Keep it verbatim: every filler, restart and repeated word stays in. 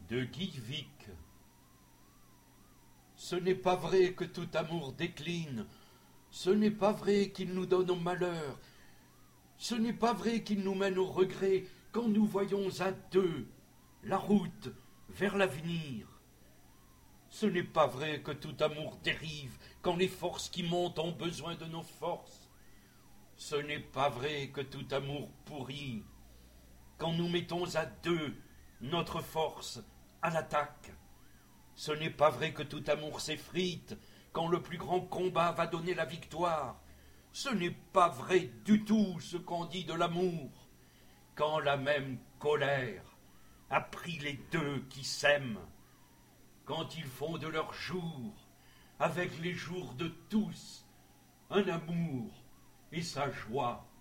De Guy Vic. Ce n'est pas vrai que tout amour décline, ce n'est pas vrai qu'il nous donne au malheur, ce n'est pas vrai qu'il nous mène au regret quand nous voyons à deux la route vers l'avenir. Ce n'est pas vrai que tout amour dérive quand les forces qui montent ont besoin de nos forces. Ce n'est pas vrai que tout amour pourrit quand nous mettons à deux notre force à l'attaque. Ce n'est pas vrai que tout amour s'effrite quand le plus grand combat va donner la victoire. Ce n'est pas vrai du tout ce qu'on dit de l'amour quand la même colère a pris les deux qui s'aiment, quand ils font de leurs jours, avec les jours de tous, un amour et sa joie